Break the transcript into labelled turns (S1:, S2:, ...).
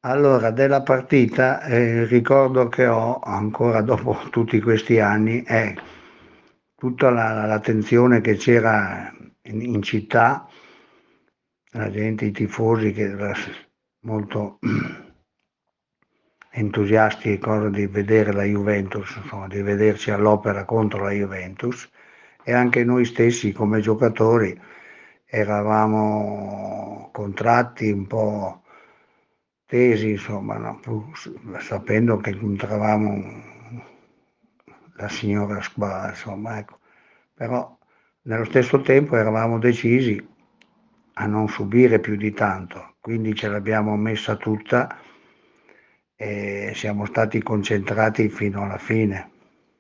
S1: Allora, della partita, il ricordo che ho ancora dopo tutti questi anni è tutta la tensione che c'era in città, la gente, i tifosi che era molto entusiasti e cosa di vedere la Juventus, insomma, di vederci all'opera contro la Juventus, e anche noi stessi come giocatori eravamo contratti un po' tesi, insomma, no? Sapendo che incontravamo la signora Squalo, insomma, ecco. Però nello stesso tempo eravamo decisi a non subire più di tanto, quindi ce l'abbiamo messa tutta e siamo stati concentrati fino alla fine.